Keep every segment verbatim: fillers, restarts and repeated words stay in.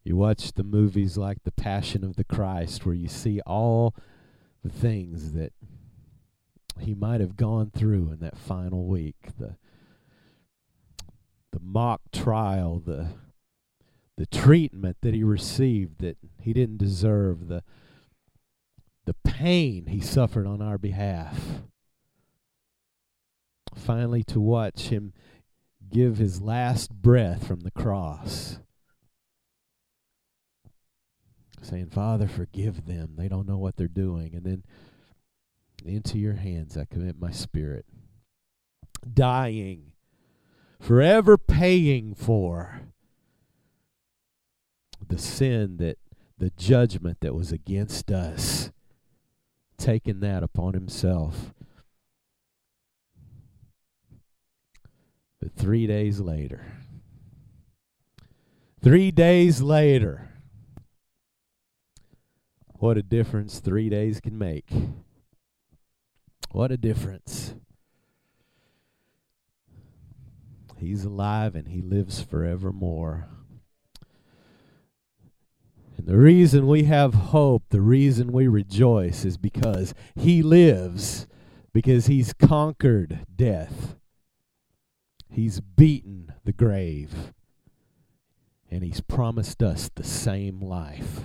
You watch the movies like The Passion of the Christ, where you see all the things that he might have gone through in that final week. The the mock trial, the the treatment that he received that he didn't deserve, the the pain he suffered on our behalf. Finally, to watch him give his last breath from the cross, saying, Father, forgive them. They don't know what they're doing. And then, into your hands I commit my spirit. Dying, forever paying for the sin, that the judgment that was against us, taking that upon himself. But three days later, three days later, what a difference three days can make. What a difference. He's alive and he lives forevermore. And the reason we have hope, the reason we rejoice, is because he lives, because he's conquered death. He's beaten the grave, and he's promised us the same life.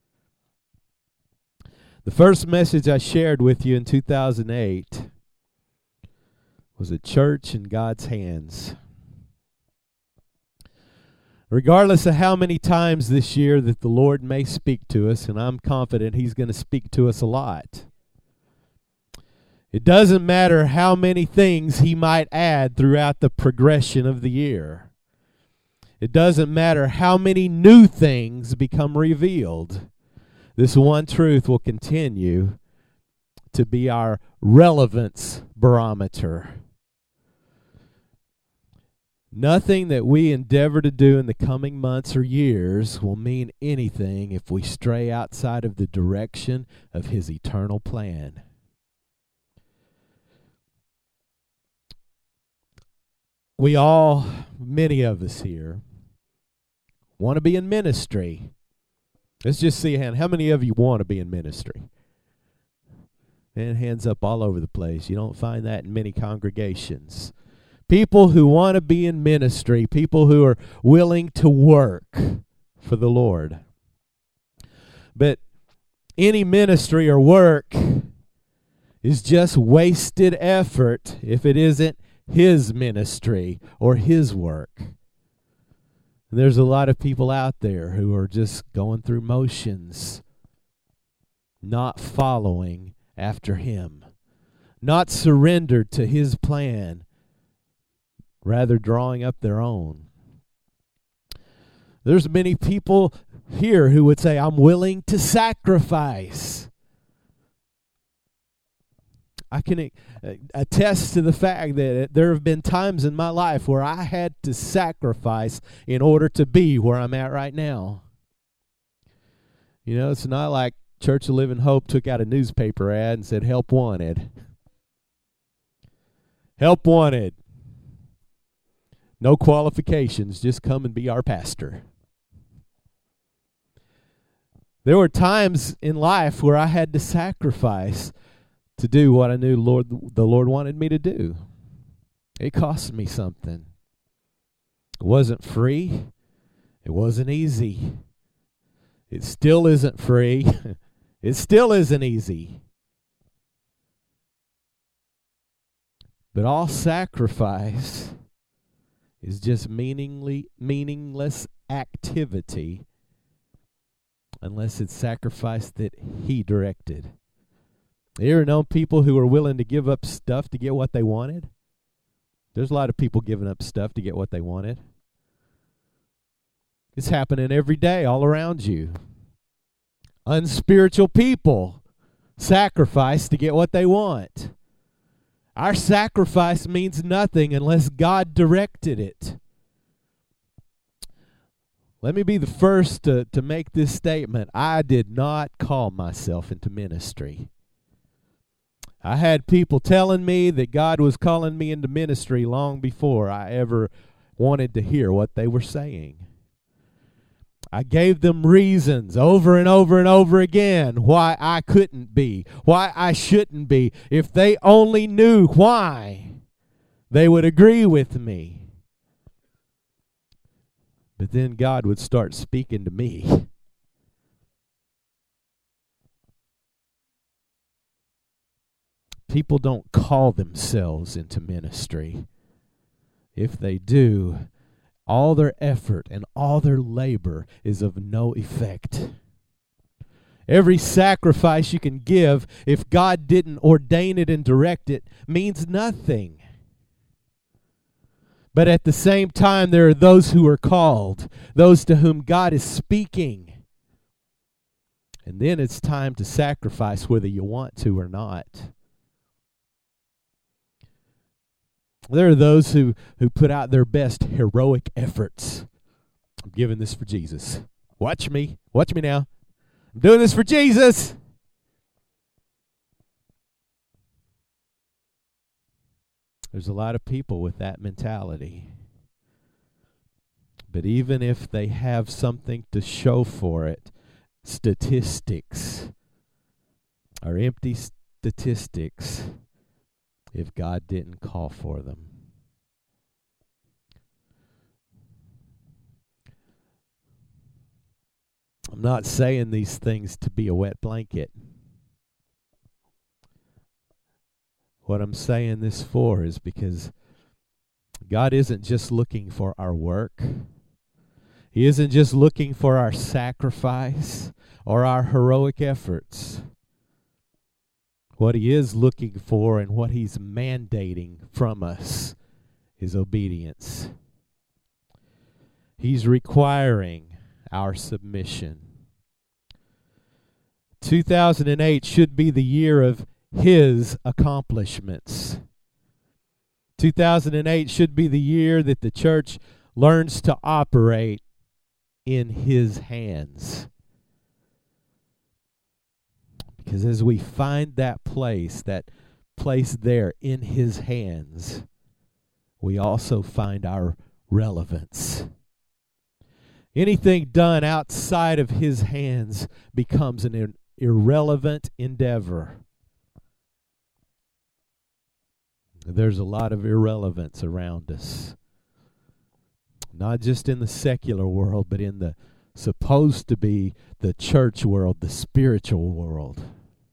The first message I shared with you in two thousand eight was a church in God's hands. Regardless of how many times this year that the Lord may speak to us, and I'm confident he's going to speak to us a lot, it doesn't matter how many things he might add throughout the progression of the year. It doesn't matter how many new things become revealed. This one truth will continue to be our relevance barometer. Nothing that we endeavor to do in the coming months or years will mean anything if we stray outside of the direction of his eternal plan. We all, many of us here, want to be in ministry. Let's just see a hand. How many of you want to be in ministry? And hands up all over the place. You don't find that in many congregations. People who want to be in ministry, people who are willing to work for the Lord. But any ministry or work is just wasted effort if it isn't his ministry or his work. And there's a lot of people out there who are just going through motions, not following after him, not surrendered to his plan, rather drawing up their own. There's many people here who would say, I'm willing to sacrifice. I can attest to the fact that there have been times in my life where I had to sacrifice in order to be where I'm at right now. You know, it's not like Church of Living Hope took out a newspaper ad and said, help wanted. Help wanted. No qualifications, just come and be our pastor. There were times in life where I had to sacrifice to do what I knew Lord, the Lord wanted me to do. It cost me something. It wasn't free. It wasn't easy. It still isn't free. It still isn't easy. But all sacrifice is just meaningly, meaningless activity unless it's sacrifice that he directed. You ever known people who are willing to give up stuff to get what they wanted? There's a lot of people giving up stuff to get what they wanted. It's happening every day all around you. Unspiritual people sacrifice to get what they want. Our sacrifice means nothing unless God directed it. Let me be the first to, to make this statement. I did not call myself into ministry. I had people telling me that God was calling me into ministry long before I ever wanted to hear what they were saying. I gave them reasons over and over and over again why I couldn't be, why I shouldn't be. If they only knew why, they would agree with me. But then God would start speaking to me. People don't call themselves into ministry. If they do, all their effort and all their labor is of no effect. Every sacrifice you can give, if God didn't ordain it and direct it, means nothing. But at the same time, there are those who are called, those to whom God is speaking. And then it's time to sacrifice whether you want to or not. There are those who, who put out their best heroic efforts. I'm giving this for Jesus. Watch me. Watch me now. I'm doing this for Jesus. There's a lot of people with that mentality. But even if they have something to show for it, statistics are empty statistics if God didn't call for them. I'm not saying these things to be a wet blanket. What I'm saying this for is because God isn't just looking for our work. He isn't just looking for our sacrifice or our heroic efforts. What He is looking for and what He's mandating from us is obedience. He's requiring our submission. two thousand eight should be the year of His accomplishments. two thousand eight should be the year that the church learns to operate in His hands. Because as we find that place, that place there in His hands, we also find our relevance. Anything done outside of His hands becomes an ir- irrelevant endeavor. There's a lot of irrelevance around us. Not just in the secular world, but in the supposed to be the church world, the spiritual world.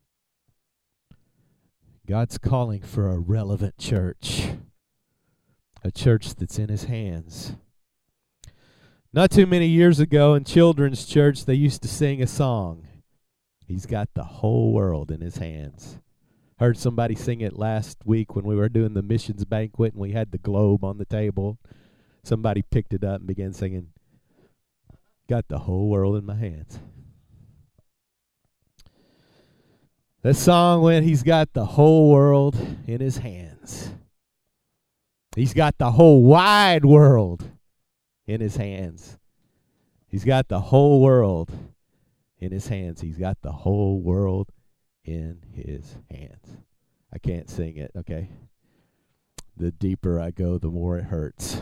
God's calling for a relevant church. A church that's in His hands. Not too many years ago in children's church, they used to sing a song. He's got the whole world in His hands. Heard somebody sing it last week when we were doing the missions banquet and we had the globe on the table. Somebody picked it up and began singing, "Got the whole world in my hands." That song went, He's got the whole world in His hands. He's got the whole wide world in His hands. He's got the whole world in His hands. He's got the whole world in His hands. I can't sing it, okay? The deeper I go, the more it hurts.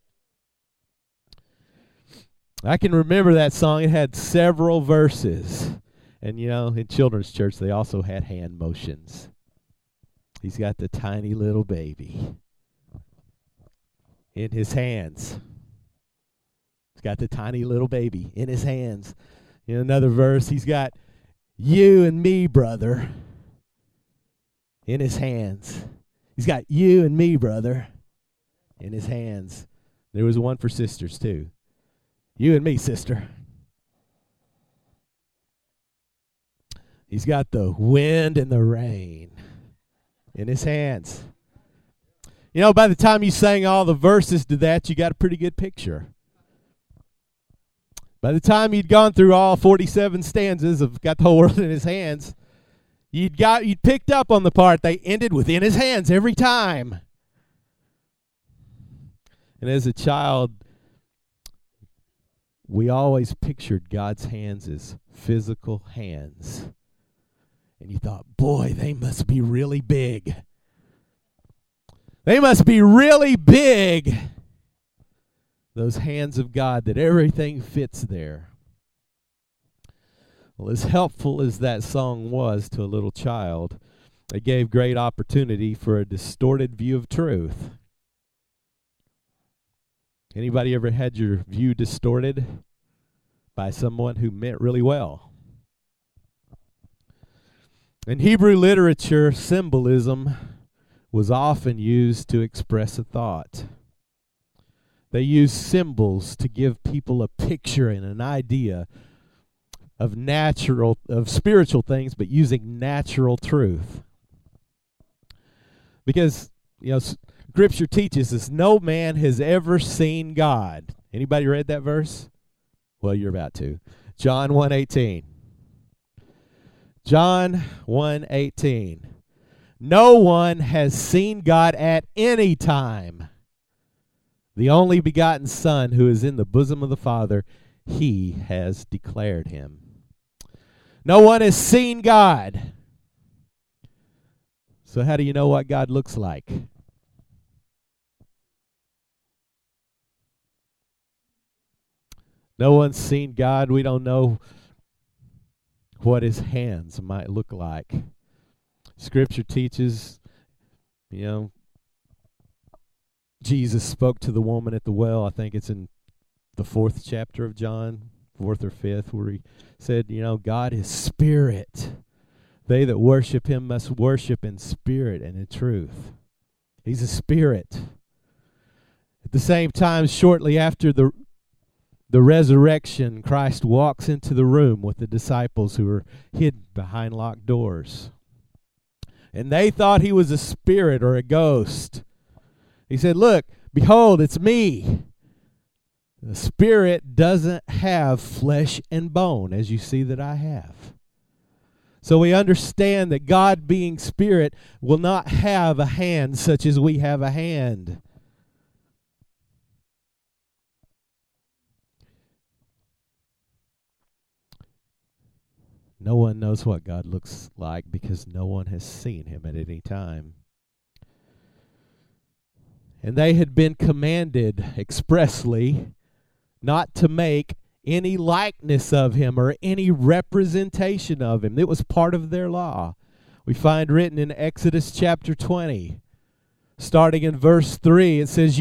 I can remember that song. It had several verses. And, you know, in children's church, they also had hand motions. He's got the tiny little baby in His hands. He's got the tiny little baby in His hands. In another verse, He's got you and me, brother, in His hands. He's got you and me, brother, in His hands. There was one for sisters, too. You and me, sister. He's got the wind and the rain in His hands. You know, by the time you sang all the verses to that, you got a pretty good picture. By the time you'd gone through all forty-seven stanzas of Got the Whole World in His Hands, you'd got you'd picked up on the part they ended with "in His hands" every time. And as a child, we always pictured God's hands as physical hands. And you thought, boy, they must be really big. They must be really big. Those hands of God, that everything fits there. Well, as helpful as that song was to a little child, it gave great opportunity for a distorted view of truth. Anybody ever had your view distorted by someone who meant really well? In Hebrew literature, symbolism was often used to express a thought. They used symbols to give people a picture and an idea of natural, of spiritual things, but using natural truth. Because, you know, Scripture teaches us no man has ever seen God. Anybody read that verse? Well, you're about to. John one eighteen. John one eighteen. No one has seen God at any time. The only begotten Son who is in the bosom of the Father, he has declared him. No one has seen God. So how do you know what God looks like? No one's seen God. We don't know what his hands might look like. Scripture teaches, you know, Jesus spoke to the woman at the well. I think it's in the fourth chapter of John, fourth or fifth, where he said, you know, God is spirit. They that worship him must worship in spirit and in truth. He's a spirit. At the same time, shortly after the the resurrection, Christ walks into the room with the disciples who were hid behind locked doors. And they thought he was a spirit or a ghost. He said, look, behold, it's me. The spirit doesn't have flesh and bone, as you see that I have. So we understand that God, being spirit, will not have a hand such as we have a hand. No one knows what God looks like because no one has seen him at any time. And they had been commanded expressly not to make any likeness of him or any representation of him. It was part of their law. We find written in Exodus chapter twenty, starting in verse three, it says,